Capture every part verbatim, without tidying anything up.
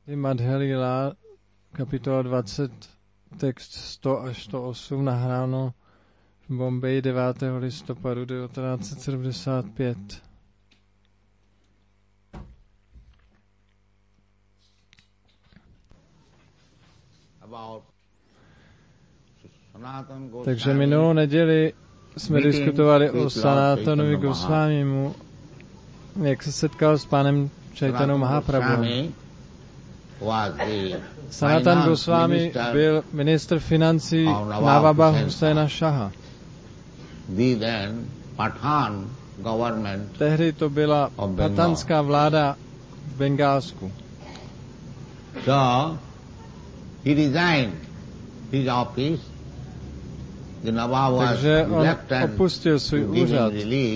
Madhya Lila, kapitola dvacet, text sto až sto osm, nahráno v Bombeji devátého listopadu devatenáct set sedmdesát pět. Takže minulou neděli jsme diskutovali o Sanatanovi Gosvámimu, jak se setkal s pánem Chaitanya Mahaprabhu. Sanatan Goswami byl ministr financí Nawaba Hussaina Shaha. Tehdy to byla patanská vláda v Bengálsku. So, he resigned his office. The Nawab was Takže on opustil svůj úřad.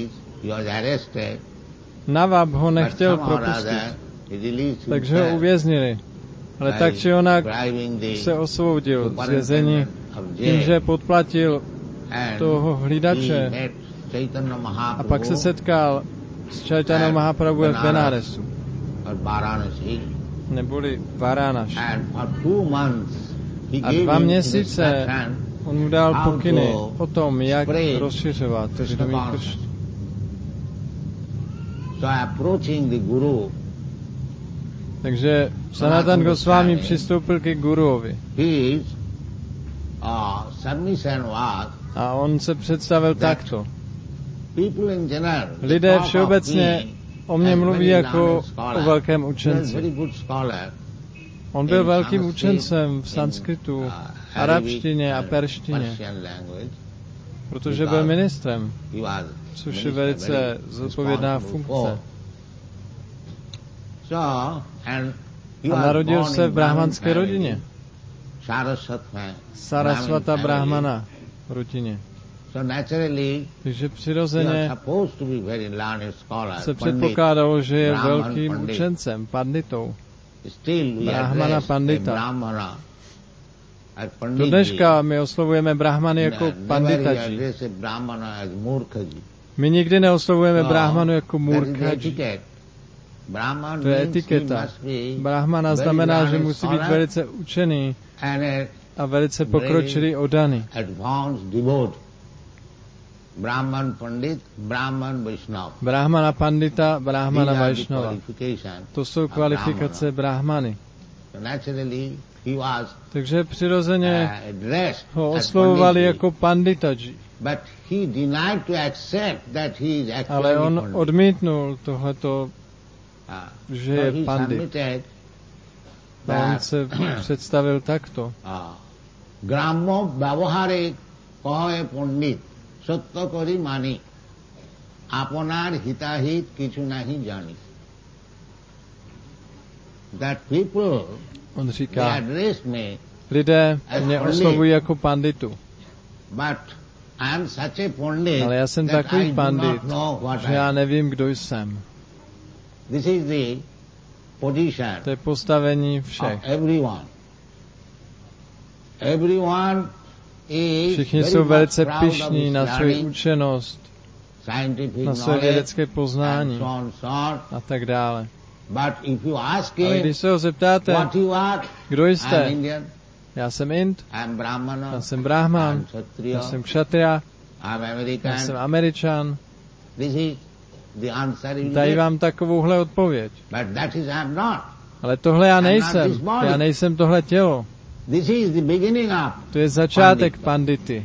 Nawab ho nechtěl propustit, takže ho uvěznili. Ale tak či onak se osvobodil z vězení tím, že podplatil toho hlídače a pak se setkal s Chaitanya Mahaprabhu v Benáresu, neboli Varánaši. A dva měsíce on mu dal pokyny o tom, jak rozšiřovat vědomí Kršny. Takže Sanatan Goswami přistoupil ke guruovi. A on se představil takto. Lidé všeobecně o mě mluví jako o velkém učenci. On byl velkým učencem v sanskritu, arabštině a perštině, protože byl ministrem, což je velice zodpovědná funkce. A narodil se v brahmanské rodině. Sarasvata Brahmana rodině. Takže přirozeně se předpokládalo, že je velkým učencem, panditou. Brahmana pandita. Do dneška my oslovujeme brahmany jako panditaji. My nikdy neoslovujeme brahmanu jako murkhaji. To je etiketa. Brahmana znamená, že musí být velice učený a velice pokročilý oddaný. Brahmana pandita, Brahmana Vaishnava. To jsou kvalifikace brahmany. Takže přirozeně ho oslovovali jako panditaji. Ale on odmítnul tohleto, že je pandit. A on se představil takto. Grammo vyavahare kahe pandit satya kari mani apanar hitahit kichu nahi jani. That people, on říká, lidé mě oslovují jako panditu. Ale já jsem takový pandit, že já nevím, kdo jsem. To je postavení všech. Všichni jsou velice pyšní na svou učenost, na své vědecké poznání a tak dále. Ale když se ho zeptáte, kdo jste? Já jsem Ind, já jsem Brahman, já jsem Kshatriya, já jsem Američan. Dají vám takovouhle odpověď. Ale tohle já nejsem. Já nejsem tohle tělo. To je začátek pandity.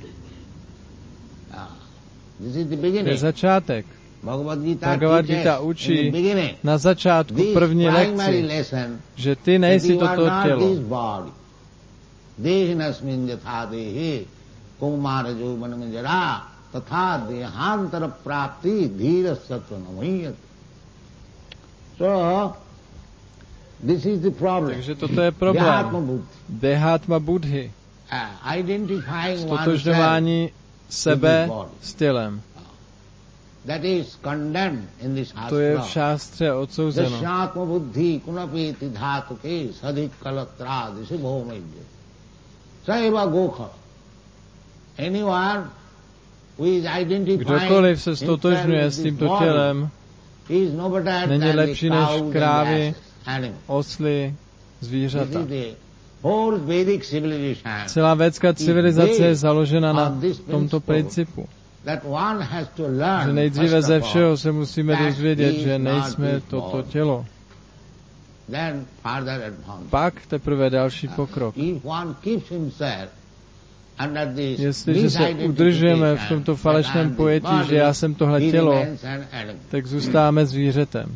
To je začátek. Bhagavad Gita učí na začátku první lekci, že ty nejsi toto tělo. Takže toto je problém. Dehatma buddhi. Stotožňování sebe s tělem. To je v šástře odsouzeno. Kdokoliv se stotožňuje s tímto tělem, není lepší než krávy, osly, zvířata. Celá védská civilizace je založena na tomto principu. Že nejdříve ze všeho se musíme dozvědět, že nejsme toto tělo. Pak teprve další pokrok. Jestliže se udržujeme v tomto falešném pojetí, že já jsem tohle tělo, tak zůstáváme zvířetem.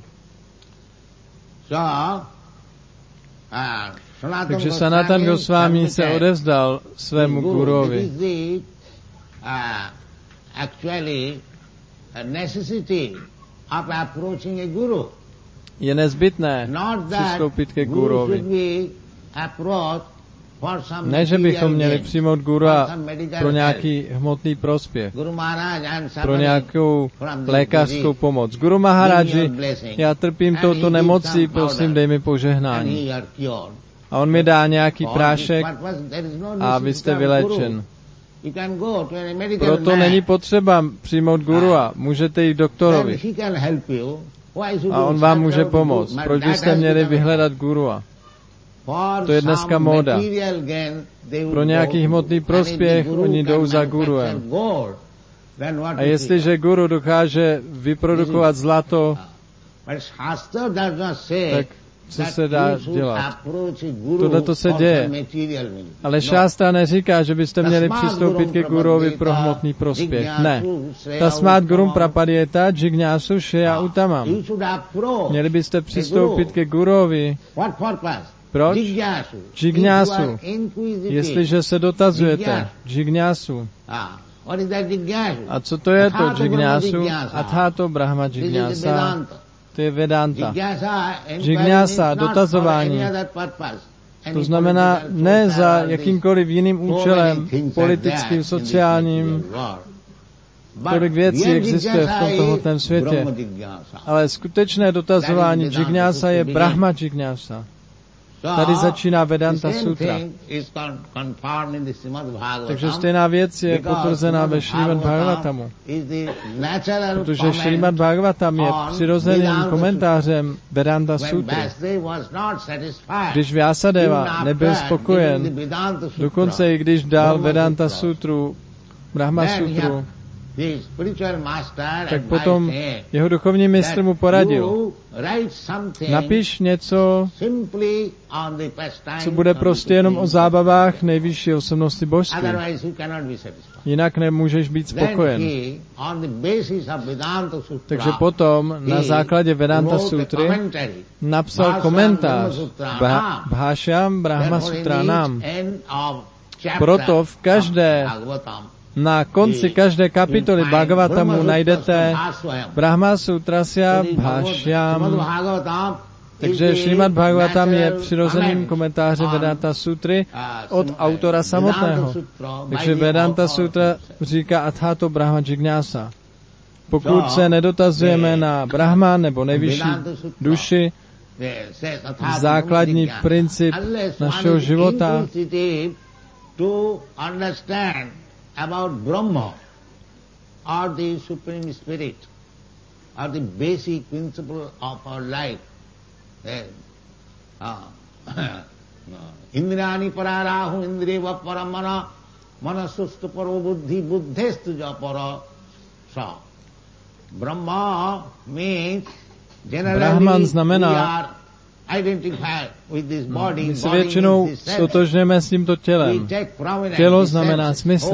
Takže Sanatan Goswami se odevzdal svému guruovi. Je nezbytné přistoupit ke guruovi. Ne, že bychom měli přijmout gurua pro nějaký hmotný prospěch, pro nějakou lékařskou pomoc. Guru Maharaji, já trpím touto nemocí, prosím, dej mi požehnání. A on mi dá nějaký prášek a vy jste vyléčen. Proto není potřeba přijmout gurua, můžete jít k doktorovi. A on vám může pomoct. Proč byste měli vyhledat gurua? To je dneska móda. Pro nějaký hmotný prospěch oni jdou za guruem. A jestliže guru dokáže vyprodukovat zlato, tak co se dá dělat? Tohle to se děje. Ale šástra neříká, že byste měli přistoupit ke guruovi pro hmotný prospěch. Ne. Tasmát gurum prapadyeta jignásu šeya utamam. Měli byste přistoupit ke guruovi. Proč? Jignásu. Jestliže se dotazujete. Jignásu. A co to je to jignásu? Athato brahma jignása. To je Vedanta. Jignása, dotazování. To znamená ne za jakýmkoliv jiným účelem, politickým, sociálním. Tolik věcí existuje v tomto hmotném světě. Ale skutečné dotazování jignása je Brahma jignása. Tady začíná Vedanta Sutra. Takže stejná věc je potvrzená ve Šrímad Bhagavatamu. Protože Šrímad Bhagavatam je přirozeným komentářem Vedanta Sutry. Když Vyasadeva nebyl spokojen, dokonce i když dal Vedanta Sutru, Brahma Sutru, tak potom jeho duchovní mistr mu poradil. Napiš něco, co bude prostě jenom o zábavách nejvyšší osobnosti božství. Jinak nemůžeš být spokojen. Takže potom na základě Vedanta Sutry napsal komentář Bhášyam Brahma Sutranam. Proto v každé Na konci každé kapitoly Bhagavatamu najdete Brahma Sutrasya Bhashyam. Takže Šrímad Bhagavatam je přirozeným komentářem Vedanta Sutry od autora samotného. Takže Vedanta Sutra říká Athato Brahma Jignása. Pokud se nedotazujeme na Brahma nebo nejvyšší duši, základní princip našeho života, about Brahma or the Supreme Spirit or the basic principle of our life. Indrani pararahu indreva paramana manasustu paro buddhi buddhestu japara sa. Brahma means Brahman znamená, my se většinou stotožňujeme s tímto tělem. Tělo znamená smysly.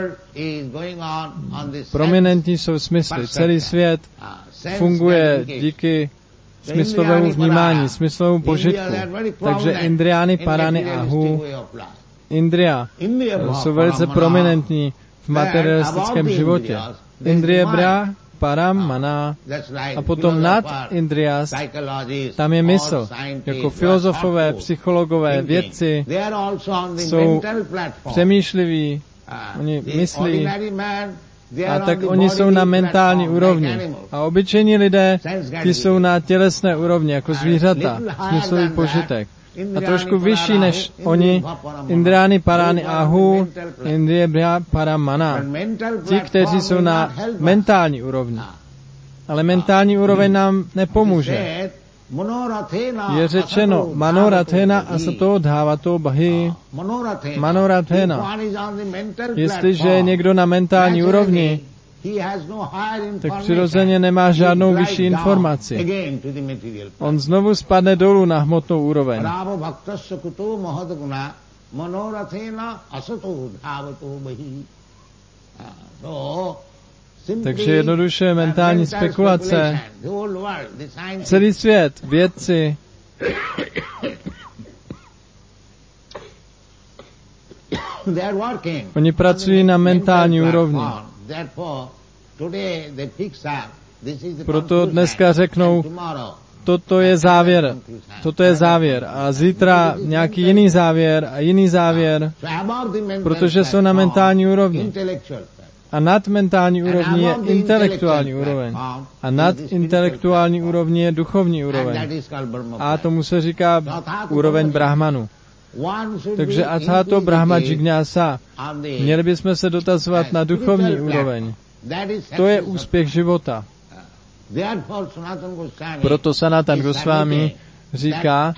Prominentní jsou smysly. Celý svět funguje díky smyslovému vnímání, smyslovému požitku. Takže indriány, parany a hu, indria jsou velice prominentní v materialistickém životě. Indrie bra, param, mana a potom nad indrias, tam je mysl. Jako filozofové, psychologové, vědci jsou přemýšliví, oni myslí, a tak oni jsou na mentální úrovni. A obyčejní lidé, ti jsou na tělesné úrovni, jako zvířata, smyslový požitek. A trošku vyšší než oni, indriány, parány, ahu, indrie, bhya, param, mana. Ti, kteří jsou na mentální úrovni. Ale mentální úroveň nám nepomůže. je řečeno Manorathena asato dhavato bahi. Manorathena. Jestliže je někdo na mentální úrovni, tak přirozeně nemá žádnou vyšší informaci. On znovu spadne dolů na hmotnou úroveň. Takže jednoduše mentální spekulace, celý svět, vědci, oni pracují na mentální úrovni. Proto dneska řeknou, toto je závěr, toto je závěr a zítra nějaký jiný závěr a jiný závěr, protože jsou na mentální úrovni. A nad mentální úrovní je intelektuální úroveň. A nad intelektuální úrovní je duchovní úroveň. A tomu se říká úroveň Brahmanu. Takže Athato Brahma Jignása, měli bychom se dotazovat na duchovní úroveň. To je úspěch života. Proto Sanatan Goswami říká,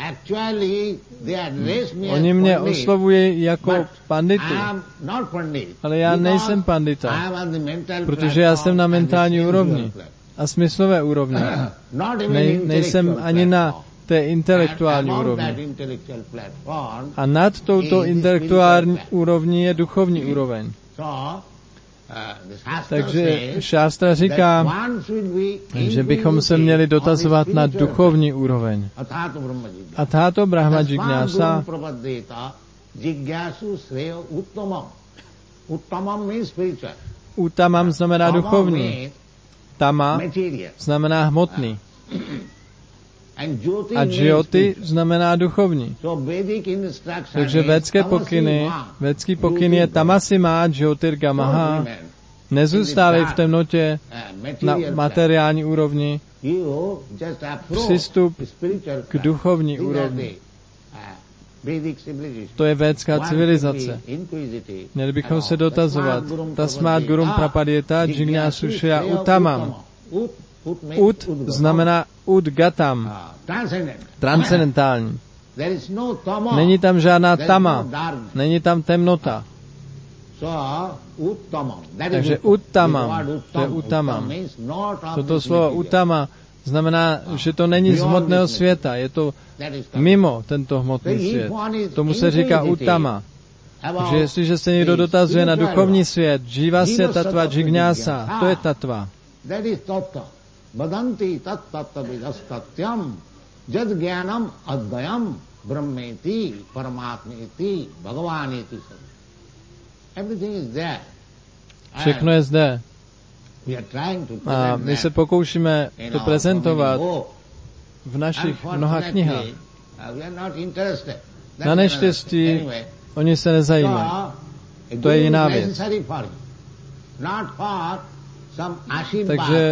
oni mě oslovují jako panditu, ale já nejsem pandita, protože já jsem na mentální úrovni a smyslové úrovni. Nej, nejsem ani na té intelektuální úrovni. A nad touto intelektuální úrovní je duchovní úroveň. Takže šástra říká, že bychom se měli dotazovat na duchovní úroveň. Athato Brahma Jignása. Uttamam znamená duchovní. Tama znamená hmotný. A Jyoti znamená duchovní. Takže védské pokyny, védský pokyn je Tamasima Jyotirgamaha. Nezůstávej v temnotě na materiální úrovni. Přistup k duchovní úrovni. To je védská civilizace. Měli bychom se dotazovat. Tasmát gurum prapadyeta jignásušya uttamam. Ut znamená udgatam, transcendentální. Není tam žádná tama, není tam temnota. Takže uttamam, to je uttamam. Toto slovo uttama znamená, že to není z hmotného světa, je to mimo tento hmotný svět. Tomu se říká uttama. Takže jestliže se někdo dotazuje na duchovní svět, jivasya tattva jignása, to je tattva. Badanti tat tattva vidastatyam jad jnanam advayam brahmeti paramatmeti bhagavaneti. Everything is there. Všechno je zde. A my se pokoušíme to prezentovat v našich mnoha knihách. Na neštěstí oni se nezajímají. To je jiná věc. Takže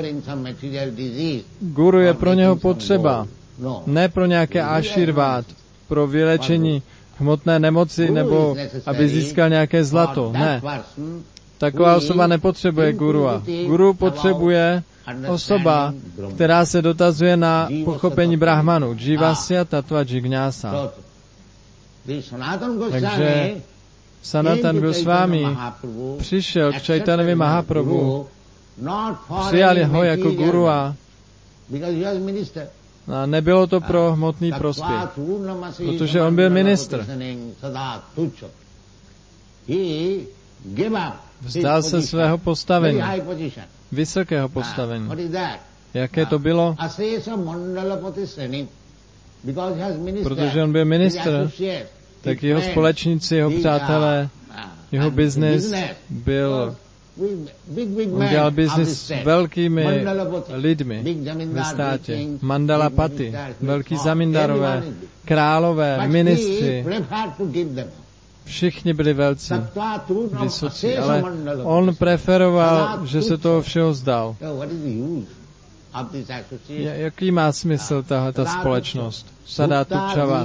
guru je pro něho potřeba, ne pro nějaké aširvád, pro vylečení hmotné nemoci nebo aby získal nějaké zlato. Ne. Taková osoba nepotřebuje gurua. Guru potřebuje osoba, která se dotazuje na pochopení Brahmanu. Jivasya tattva jignása. Takže Sanatan Goswami přišel k Chaitanovi Mahaprabhu, přijali ho jako gurua a nebylo to pro hmotný prospěch, protože on byl ministr. Vzdal se svého postavení, vysokého postavení. Jaké to bylo? Protože on byl ministr, tak jeho společníci, jeho přátelé, jeho biznis byl, on dělal biznis s velkými lidmi ve státě. Mandalapati, velký zamindarové, králové, ministři, všichni byli velcí, vysocí, ale on preferoval, že se toho všeho vzdal. Jaký má smysl tahle ta společnost? Sadatu čavat.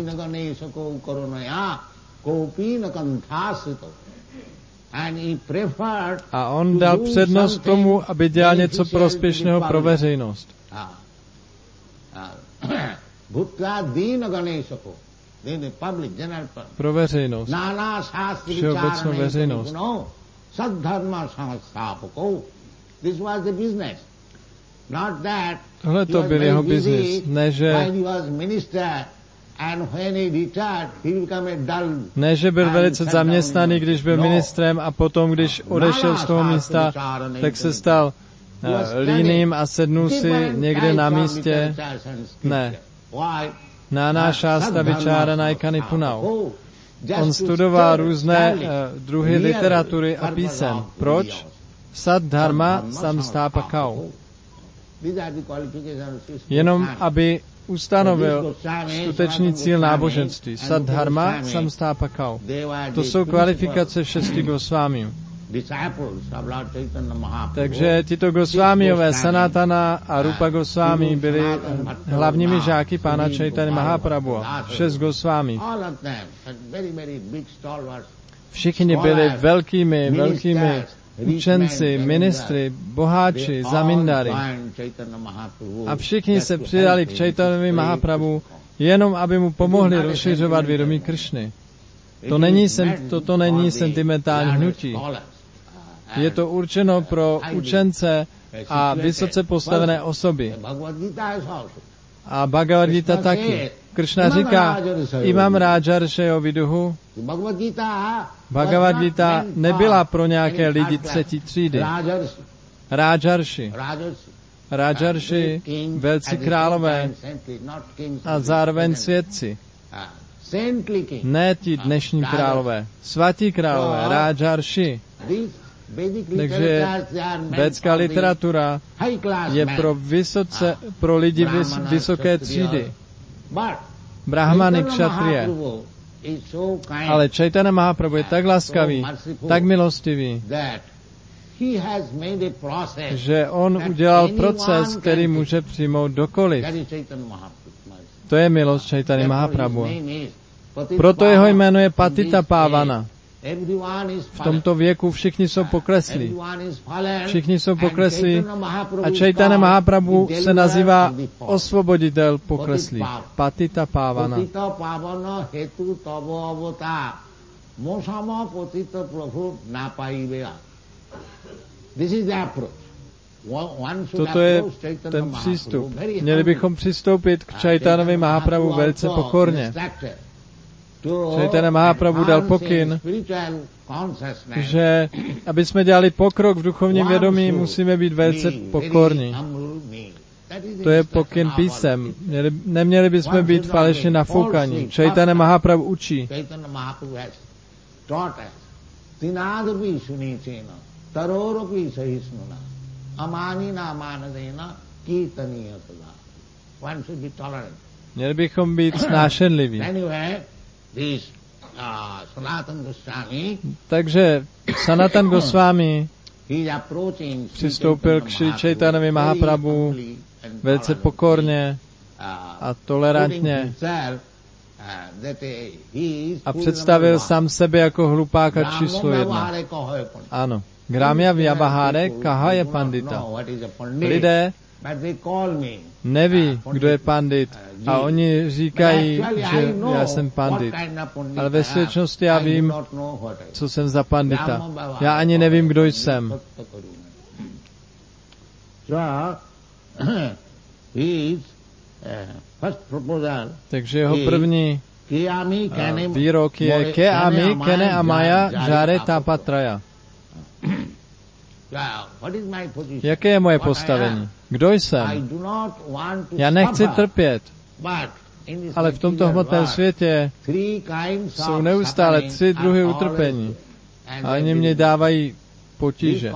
A on dal přednost tomu, aby dělal něco prospěšného pro veřejnost. pro veřejnost, všeobecnou veřejnost. Tohle to byl jeho biznis, ne že, ne, že byl velice zaměstnaný, když byl ministrem a potom, když odešel z toho místa, tak se stal uh, líným a sednul si někde na místě. Ne. Náná šásta vyčáraná kany punau. On studoval různé uh, druhy literatury a písem. Proč? Sat dharma samstápakau. Jenom aby ustanovil skutečný cíl náboženství. Sadharma samstápakau. To jsou kvalifikace šesti Gosvámiů. Takže tito Gosvámiové, Sanatana a Rupa Gosvámi, byli hlavními žáky pána Chaitanya Mahaprabhu. Šest Gosvámi. Všichni byli velkými, velkými učenci, ministry, boháči, zamindary. A všichni se přidali k Čaitanyovi Mahaprabhu jenom, aby mu pomohli rozšiřovat vědomí Krišny. To není, toto není sentimentální hnutí. Je to určeno pro učence a vysoce postavené osoby. A Bhagavad Gita taky. Kršna říká, Imam Rajaršeho viduhu. Bhagavad Gita nebyla pro nějaké lidi třetí třídy. Rajarši. Rajarši, velcí králové a zároveň svědci. Ne ti dnešní králové. Svatí králové, Rajarši. Takže védská literatura je pro, vysoce, pro lidi vys, vysoké třídy. Brahmany, kšatrie. Ale Chaitanya Mahaprabhu je tak laskavý, tak milostivý, že on udělal proces, který může přijmout kdokoliv. To je milost Chaitanya Mahaprabhu. Proto jeho jméno je Patita Pávana. V tomto věku všichni jsou pokleslí. Všichni jsou pokleslí a Chaitanya Mahaprabhu se nazývá osvoboditel pokleslí. Patita Pávana. Toto je ten přístup. Měli bychom přistoupit k Chaitanyovi Mahaprabhu velice pokorně. Chaitanya Mahaprabhu dal pokyn, že aby jsme dělali pokrok v duchovním vědomí, musíme být velice pokorní. To je pokyn písem. Měli, neměli bychom být falešně nafoukaní. Chaitanya Mahaprabhu učí. Měli bychom být snášenliví. Takže Sanatan Goswami přistoupil k Šri Chaitanyovi Mahaprabhu velice pokorně a tolerantně a představil sám sebe jako hlupáka číslo jedna. Ano. Gramya Vyavahare Kaha Pandita. Lidé neví, kdo je pandit a oni říkají, že já jsem pandit. Ale ve skutečnosti já vím, co jsem za pandita. Já ani nevím, kdo jsem. Takže jeho první výrok je Ke ami kene amaya jare tapatraya. Jaké je moje postavení? Kdo jsem? Já nechci trpět, ale v tomto hmotném světě jsou neustále tři druhy utrpení a oni mě dávají potíže.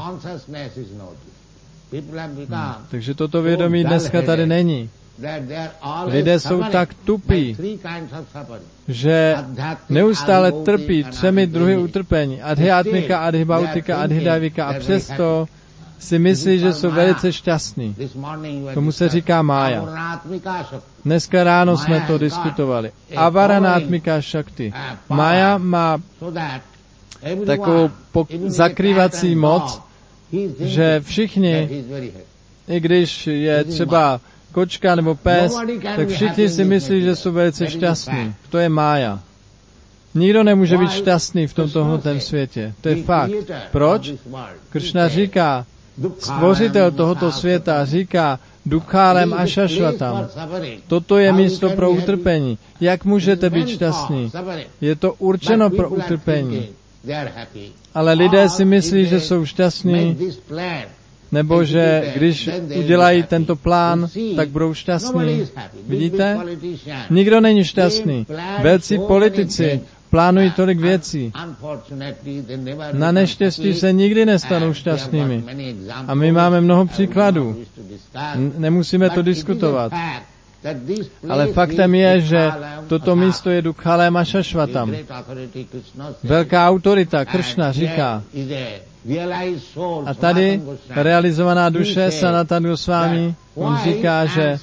Hmm. Takže toto vědomí dneska tady není. Lidé jsou tak tupí, že neustále trpí třemi druhy utrpení. Adhyatmika, adhibautika, adhidavika a přesto si myslí, že jsou velice šťastní. Tomu se říká mája. Dneska ráno jsme to diskutovali. Avaranátmika šakti. Mája má takovou zakrývací moc, že všichni, i když je třeba kočka nebo pes, tak všichni si myslí, že jsou velice šťastní. To je mája. Nikdo nemůže být šťastný v tomto hmotném světě. To je fakt. Proč? Kršna říká, stvořitel tohoto světa říká, Dukhálem a šašvatam. Toto je místo pro utrpení. Jak můžete být šťastní? Je to určeno pro utrpení. Ale lidé si myslí, že jsou šťastní, nebo že když udělají tento plán, tak budou šťastní. Vidíte? Nikdo není šťastný. Velcí politici plánují tolik věcí. Na neštěstí se nikdy nestanou šťastnými. A my máme mnoho příkladů. Nemusíme to diskutovat. Ale faktem je, že toto místo je Dukhálem a šašvatam. Velká autorita Kršna říká, a tady realizovaná duše Sanatana Goswami, on říká, že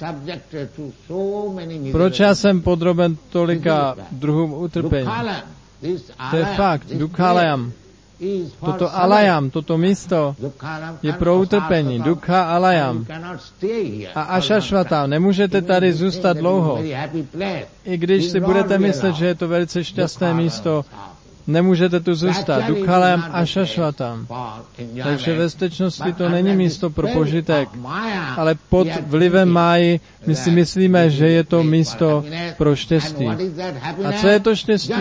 proč já jsem podroben tolika druhům utrpení. To je fakt, Dukhalayam. Toto alayam, toto místo je pro utrpení. Dukha alayam. A ašašvatam. Nemůžete tady zůstat dlouho. I když si budete myslet, že je to velice šťastné místo, nemůžete tu zůstat. Dukhalayam ašašvatam. Takže ve skutečnosti to není místo pro požitek, ale pod vlivem máji my si myslíme, že je to místo pro štěstí. A co je to štěstí?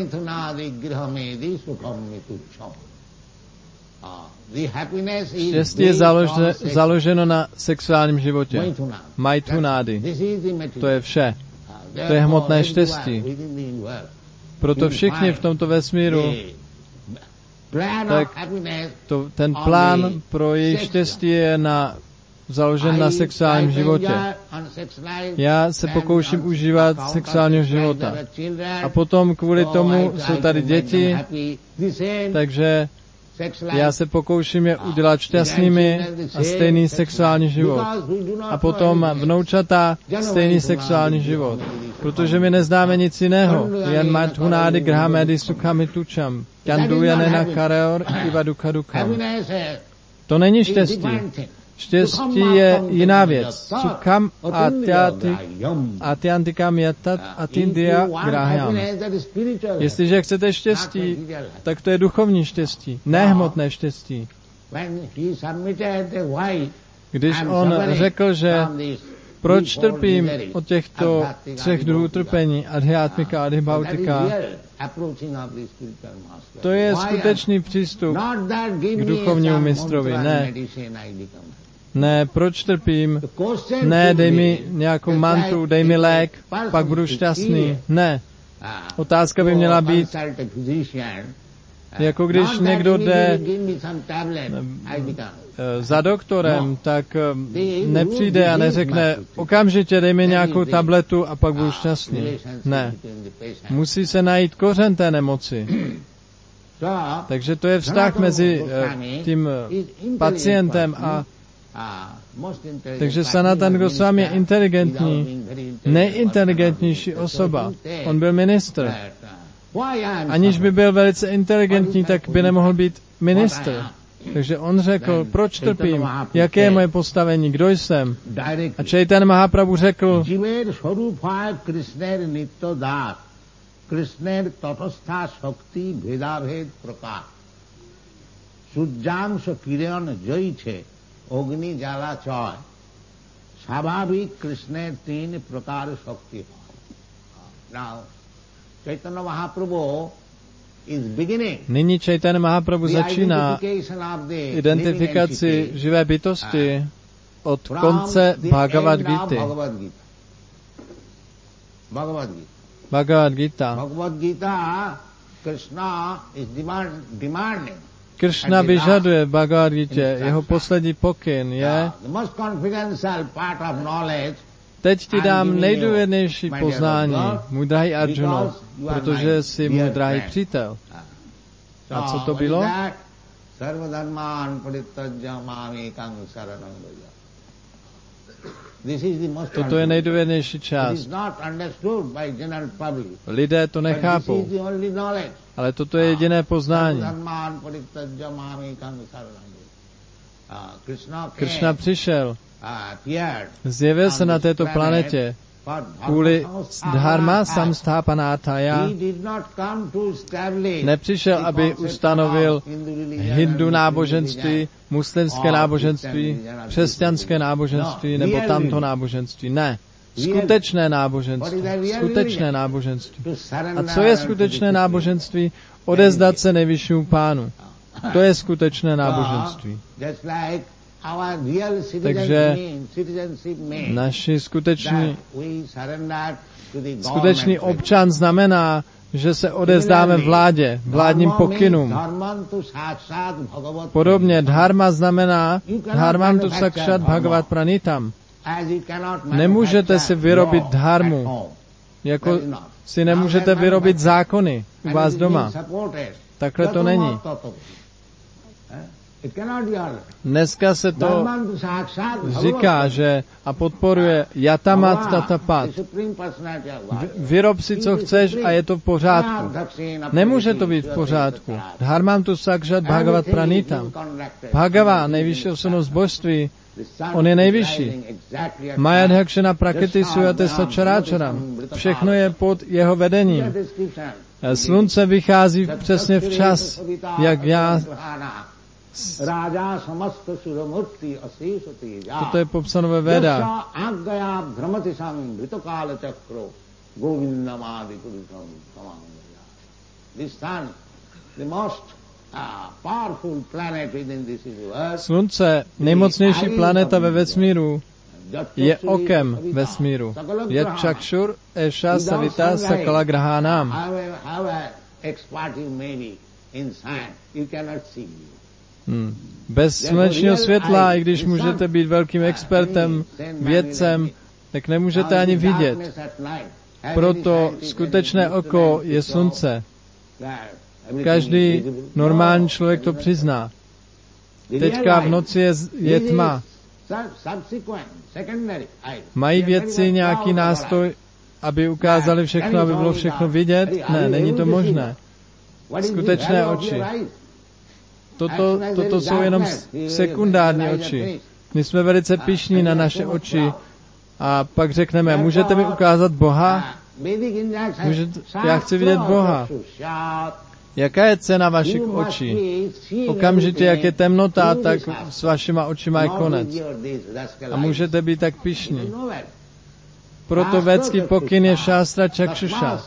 Štěstí je založe, založeno na sexuálním životě. Maithunády. To je vše. To je hmotné štěstí. Proto všichni v tomto vesmíru, tak to, ten plán pro jejich štěstí je na, založen na sexuálním životě. Já se pokouším užívat sexuálního života. A potom kvůli tomu jsou tady děti, takže já se pokouším je udělat šťastnými a stejný sexuální život. A potom vnoučata stejný sexuální život. Protože my neznáme nic jiného. Jan Maithunády Grahamedi Sukhamitucham. Kandujanena Kareor Iva Dukha Dukham. To není štěstí. Štěstí je jiná věc. Sukham atyantikam yatat atindiya graham. Jestliže chcete štěstí, tak to je duchovní štěstí, ne hmotné štěstí. Když on řekl, že proč trpím od těchto třech druhů trpení, adhyatmika, adhibhautika, to je skutečný přístup k duchovnímu mistrovi. Ne. Ne, proč trpím? Ne, dej mi nějakou mantru, dej mi lék, pak budu šťastný. Ne. Otázka by měla být, jako když někdo jde za doktorem, tak nepřijde a neřekne, okamžitě dej mi nějakou tabletu a pak budu šťastný. Ne. Musí se najít kořen té nemoci. Takže to je vztah mezi tím pacientem a takže Sanatana Goswami je inteligentní, nejinteligentnější osoba. On byl ministr. Aniž by byl velice inteligentní, tak by nemohl být ministr. Takže on řekl, proč trpím, jaké je moje postavení, kdo jsem. A Chaitanya Mahaprabhu řekl, Krishner tatastha shakti bhedabhed prakash Sujjamsa kiran jaiche Ogni jala choy Svabhavik Krishner teen prakar shakti. Now Chaitanya Mahaprabhu is beginning. Nyní Chaitanya Mahaprabhu začíná identifikaci živé bytosti od konce Bhagavad Gita. Bhagavad Gita. Bhagavad Gita. Bhagavad Gita, Krishna is demand, demanding. Krishna vyžaduje v Bhagavad Gita, jeho poslední pokyn je, teď ti dám nejdůvěrnější poznání, můj drahý Arjuno, protože jsi můj drahý přítel. A co to bylo? Toto je nejdůvěrnější část. Lidé to nechápou, ale toto je jediné poznání. Krishna přišel, zjevil se na této planetě kvůli dharma samsthapanátaya. Nepřišel, aby ustanovil hindu náboženství, muslimské náboženství, křesťanské náboženství nebo tamto náboženství. Ne. Skutečné náboženství. Skutečné náboženství. A co je skutečné náboženství? Odezdat se nejvyššímu pánu. To je skutečné náboženství. Takže naši skuteční, skutečný občan znamená, že se odezdáme vládě, vládním pokynům. Podobně dharma znamená dharmantu sakshat bhagavat pranitam. Nemůžete si vyrobit dharmu, jako si nemůžete vyrobit zákony u vás doma. Takhle to není. Dneska se to říká, že a podporuje yatamat tatapat. Vyrob si, co chceš a je to v pořádku. Nemůže to být v pořádku. Dharmantu sakshat bhagavat pranitam. Bhagava, nejvyšší osobnost božství, on je nejvyšší. Mayadhakshana prakriti sujate sačaráčaram. Všechno je pod jeho vedením. Slunce vychází přesně včas, jak já. Toto je popsáno ve Védách. Slunce, nejmocnější planeta ve vesmíru, je okem vesmíru. Je čakšur eša savita sakala grahánám. Hmm. Bez slunečního světla, i když můžete být velkým expertem, vědcem, tak nemůžete ani vidět. Proto skutečné oko je slunce. Každý normální člověk to přizná. Teďka v noci je, je tma. Mají vědci nějaký nástroj, aby ukázali všechno, aby bylo všechno vidět? Ne, není to možné. Skutečné oči. Toto, toto jsou jenom sekundární oči. My jsme velice pyšní na naše oči a pak řekneme, můžete mi ukázat Boha? Můžete, já chci vidět Boha. Jaká je cena vašich očí? Okamžitě, jak je temnota, tak s vašima očima je konec. A můžete být tak pyšní. Proto védský pokyn je šástra čakšuša.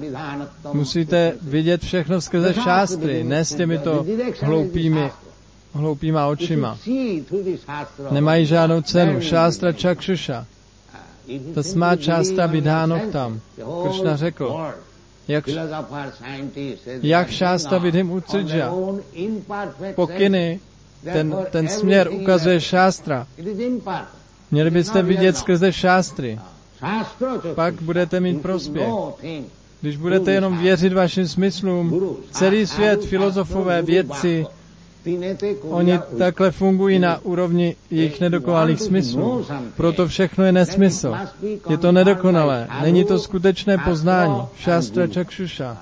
Musíte vidět všechno skrze šástry, ne s těmito hloupými, hloupýma očima. Nemají žádnou cenu. Šástra čakšuša. Tasmá částra vidhánoktam. Krishna řekl, jak, jak šástra vidhim utsidža. Pokyny, ten, ten směr ukazuje šástra. Měli byste vidět skrze šástry. Pak budete mít prospěch. Když budete jenom věřit vašim smyslům, celý svět, filozofové, vědci, oni takhle fungují na úrovni jejich nedokonalých smyslů. Proto všechno je nesmysl. Je to nedokonalé. Není to skutečné poznání. Šástra čakšuša.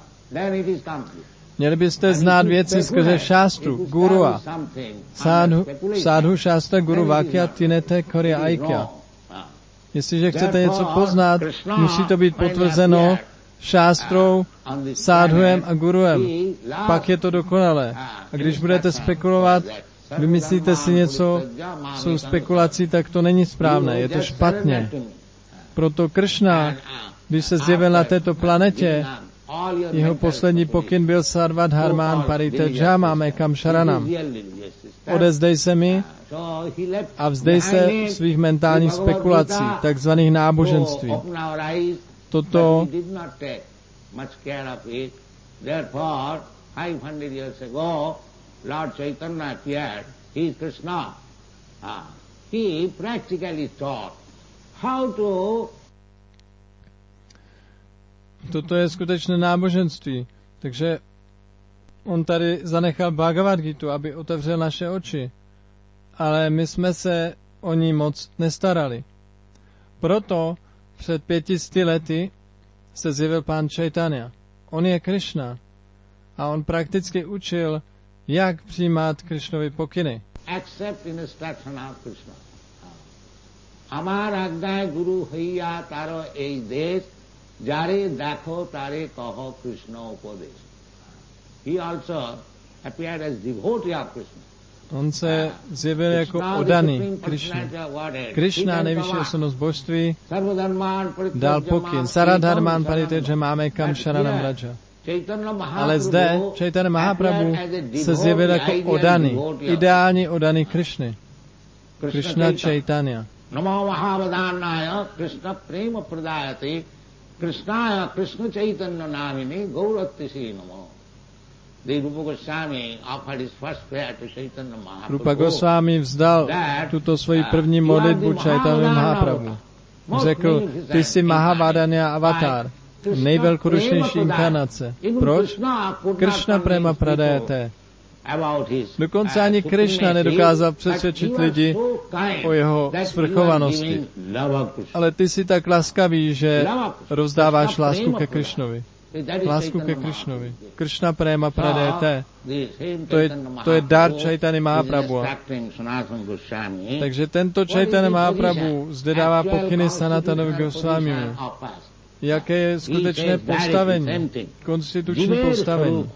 Měli byste znát věci skrze šástru, gurua. Sádhu, sádhu šástra guru vakya tinete korya aikya. Jestliže chcete něco poznat, musí to být potvrzeno šástrou, sádhuem a guruem. Pak je to dokonalé. A když budete spekulovat, vymyslíte si něco, jsou spekulací, tak to není správné, je to špatně. Proto Krishna, když se zjevil na této planetě, jeho poslední pokyn byl Sarva dharmán paritejamam ekam sharanam. Odezdej se mi a vzdej se svých mentálních spekulací, takzvaných náboženství. Toto Toto je skutečné náboženství. Takže on tady zanechal Bhagavad Gitu, aby otevřel naše oči. Ale my jsme se o ní moc nestarali. Proto před pětisty lety se zjevil pán Chaitanya. On je Krishna. A on prakticky učil, jak přijímat Krishnovy pokyny. accept instruction of Krishna. Amar agnay guru haiya taro ei desh, jare dakho tare kaho Krishna upadesh. He also appeared as devotee of Krishna. On se zjevil jako odaný Krishna. Krishna, nejvyšší osobnost božství, dal pokyn. Saradharman paritedže máme kam sharanam raja. Ale zde Chaitanya Mahaprabhu se zjevil jako odaný, ideální odaný Krishny. Krishna Chaitanya. Namo Mahavadannaya Krishna prema pradayate Krishnaya Krishna Chaitanya namini Gauratisi namo. The Rupa Goswami offered his first prayer to Chaitanya Mahaprabhu. Rupa Goswami vzdal tuto svoji první modlitbu Chaitanya Mahaprabhu. Řekl, ty jsi Mahavadanya avatar, nejvelkodušnější inkarnace. Proč? Krishna prema pradayate. Dokonce ani Krishna nedokázal přesvědčit lidi o jeho svrchovanosti. Ale ty jsi tak laskavý, že rozdáváš lásku ke Krishnovi. Lásku ke Krishnovi. Krishna prema pradayate. To je, to je dar Chaitanya Mahaprabhu. Takže tento Chaitanya Mahaprabhu zde dává pokyny Sanatanovi Goswamimu. Jaké je skutečné postavení, konstituční postavení.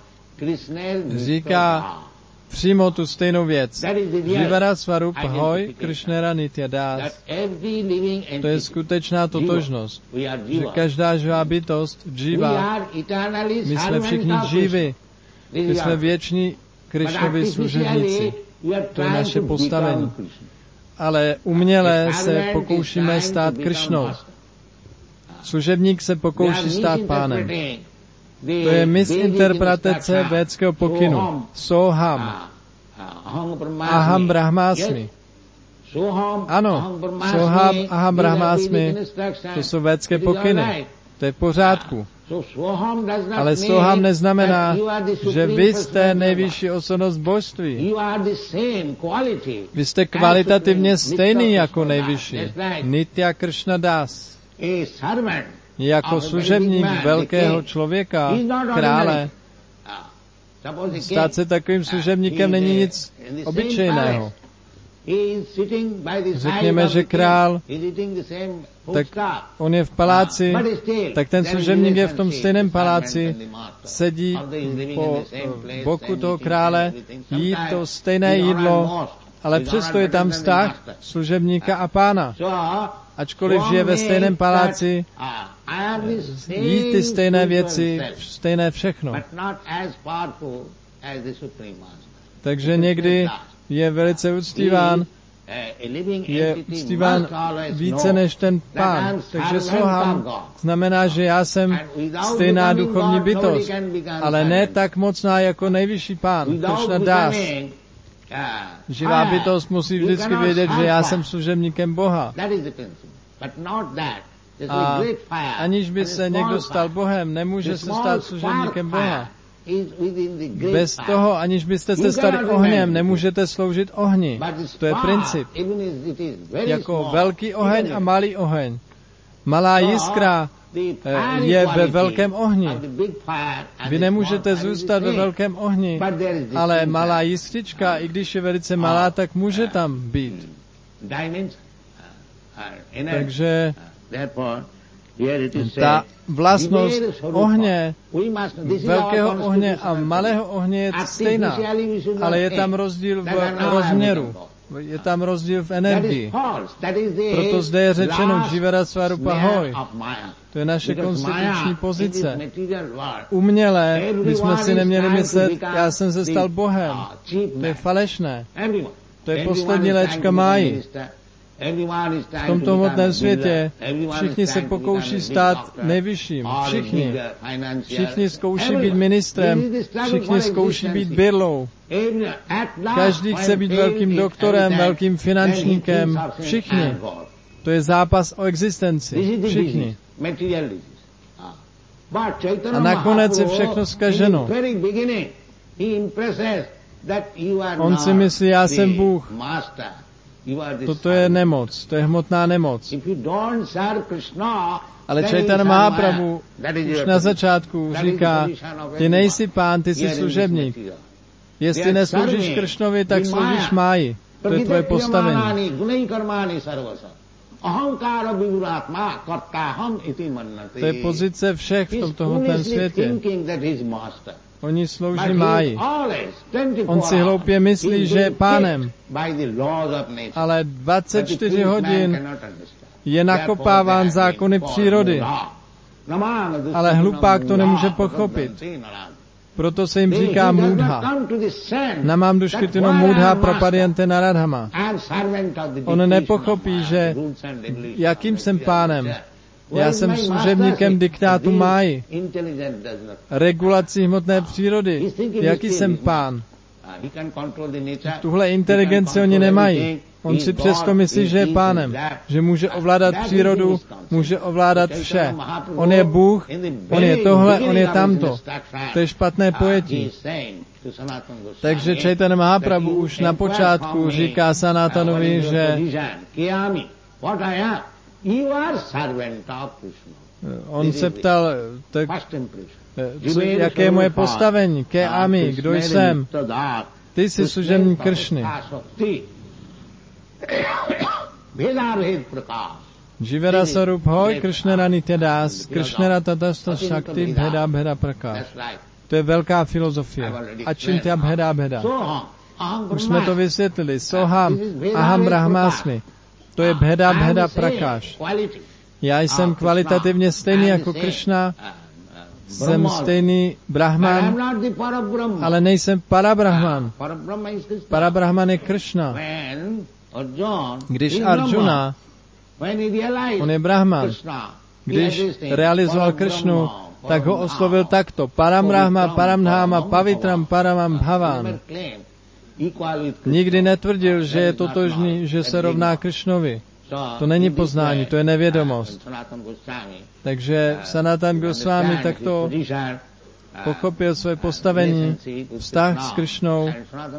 Říká přímo tu stejnou věc. Jivara Svarupa Hoj Krishnera Nitya Das. To je skutečná totožnost. Že každá živá bytost, dživa, my jsme všichni dživy. My jsme věční Krishnovi služebníci. To je naše postavení. Ale uměle se pokoušíme stát Krishnou. Služebník se pokouší stát pánem. To je misinterpretace védského pokynu. Soham. Aham Brahmasmi. Ano, Soham Aham Brahmasmi, to jsou védské pokyny. To je v pořádku. Ale Soham neznamená, že vy jste nejvyšší osobnost božství. Vy jste kvalitativně stejný jako nejvyšší. Nitya Krishna Das. Jako služebník velkého člověka, krále, stát se takovým služebníkem není nic obyčejného. Řekněme, že král, tak on je v paláci, tak ten služebník je v tom stejném paláci, sedí po boku toho krále, jí to stejné jídlo, ale přesto je tam vztah služebníka a pána. Ačkoliv žije ve stejném paláci, jí ty stejné věci, stejné všechno. Takže někdy je velice uctíván, je uctíván více než ten pán. Takže Soham znamená, že já jsem stejná duchovní bytost, ale ne tak mocná jako nejvyšší pán, Krishna Das. Živá bytost musí vždycky vědět, že já jsem služebníkem Boha. A aniž by se někdo stal Bohem, nemůže se stát služebníkem Boha. Bez toho, aniž byste se stali ohněm, nemůžete sloužit ohni. To je princip. Jako velký oheň a malý oheň. Malá jiskra je ve velkém ohni. Vy nemůžete zůstat ve velkém ohni, ale malá jiskřička, i když je velice malá, tak může tam být. Takže ta vlastnost ohně, velkého ohně a malého ohně je stejná, ale je tam rozdíl v rozměru, je tam rozdíl v energii. Proto zde je řečeno Jivara Svarupa Hoj. To je naše konstituční pozice. Uměle bychom si neměli myslet, já jsem se stal Bohem. To je falešné. To je poslední léčka máji. V tomto hmotném světě všichni se pokouší stát nejvyšším. Všichni. Všichni zkouší být ministrem. Všichni zkouší být birlou. Každý chce být velkým doktorem, velkým finančníkem. Všichni. To je zápas o existenci. Všichni. A nakonec je všechno zkaženo. On si myslí, já jsem Bůh. Toto je nemoc, to je hmotná nemoc. Ale Chaitanya Mahaprabhu už na začátku říká, ty nejsi pán, ty jsi služebník. Jestli nesloužíš Kršnovi, tak sloužíš máji. To je tvoje postavení. To je pozice všech v tomto hmotném světě. Oni slouží máji. On si hloupě myslí, že je pánem. Ale dvacet čtyři hodin je nakopáván zákony přírody. Ale hlupák to nemůže pochopit. Proto se jim říká můdha. Namám duškritino můdha prapadyante naradhama. On nepochopí, že jakým jsem pánem. Já jsem služebníkem diktátu máji. Regulací hmotné přírody. Jaký jsem pán? Tuhle inteligenci oni nemají. On si přesto myslí, že je pánem, že může ovládat přírodu, může ovládat vše. On je Bůh, on je tohle, on je tamto. To je špatné pojetí. Takže Chaitanya Mahaprabhu už na počátku říká Sanatanovi, že on se ptal, tak, co, jaké je moje postavení, ke ami, kdo jsem? Ty jsi služebník Kršny. Jivera Sarup hoj, Krishnera Nityadas, Krishnera Tatasta Shakti Bheda Bheda Prakash. To je velká filozofie. Achintya Bheda Bheda. Už jsme to vysvětlili. Soham, Aham Brahmasmi. To je Bheda Bheda Prakash. Já jsem kvalitativně stejný jako Krishna, jsem stejný Brahman, ale nejsem Parabrahman. Parabrahman je Krishna. Když Arjuna, on je Brahman, když realizoval Kršnu, tak ho oslovil takto. Param Brahma, Param Dhama, Pavitram, Paramam Bhavan. Nikdy netvrdil, že je totožný, že se rovná Kršnovi. To není poznání, to je nevědomost. Takže Sanatan Goswami takto pochopil své postavení, vztah s Kršnou,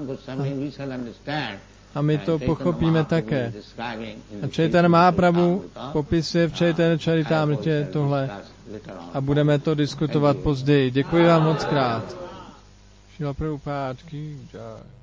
a my to pochopíme také. A Chaitanya Mahaprabhu popisuje v Chaitanya Charitamrtě tohle a budeme to diskutovat později. Děkuji vám moc krát. Šrila Prabhupád ki jai.